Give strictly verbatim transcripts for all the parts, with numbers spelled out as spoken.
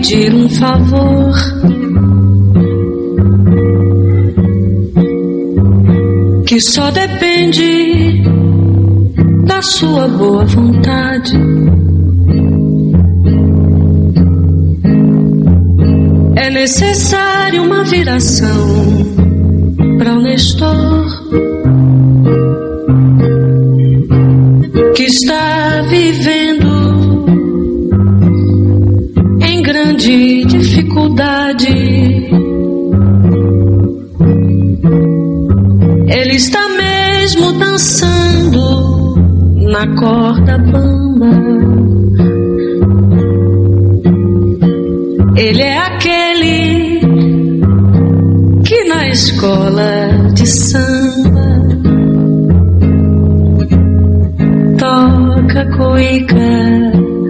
pedir um favor. Que só depende da sua boa vontade. É necessário uma viração para o Nestor, que está vivendo em grande dificuldade. Ele está mesmo dançando na corda bamba. Ele é aquele que na escola de samba toca cuíca,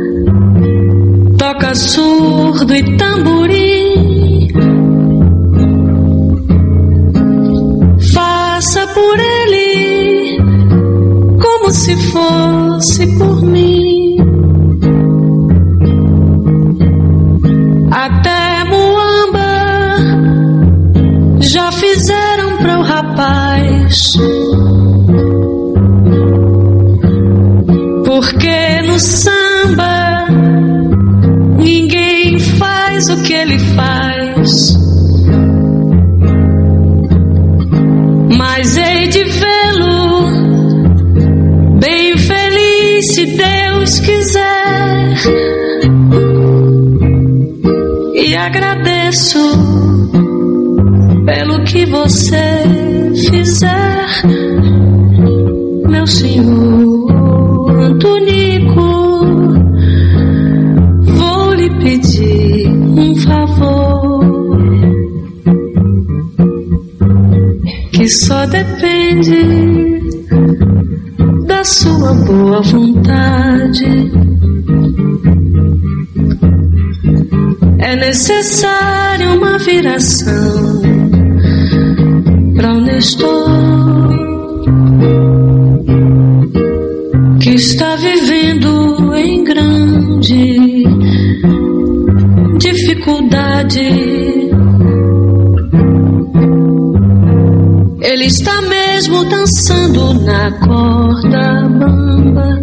toca surdo e tamborim. Faça por ele como se fosse por mim. Até muamba já fizeram para o rapaz, porque no samba ninguém faz o que ele faz. Mas hei de vê-lo bem feliz, se Deus quiser. E agradeço pelo que você fizer, meu senhor Antonico. Vou lhe pedir um favor, que só depende da sua boa vontade. É necessário uma viração para o Nestor, que está vivendo em grande dificuldade. Ele está mesmo dançando na corda bamba.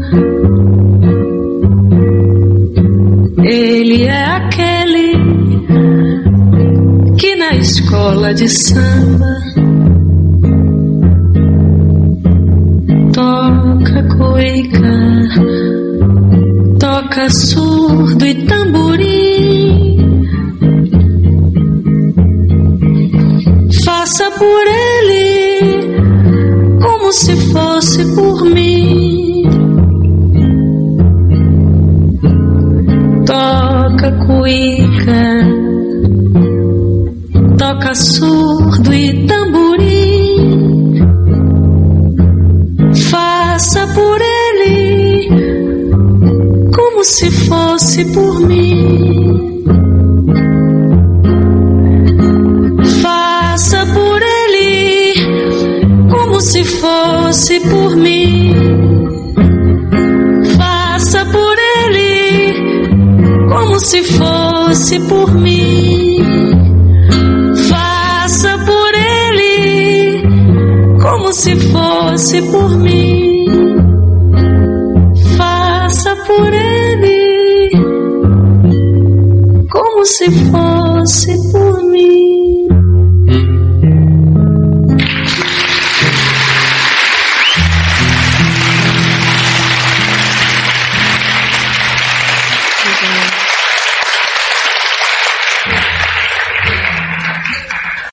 Ele é aquele que na escola de samba toca cuíca, toca surdo e tamborim. Faça por ele como se fosse por mim. Toca cuíca, toca surdo e tamborim. Faça por ele como se fosse por mim. Faça por ele como se fosse por mim. Faça por ele como se fosse por mim. Faça por ele como se fosse por mim. Faça por ele como se fosse por mim.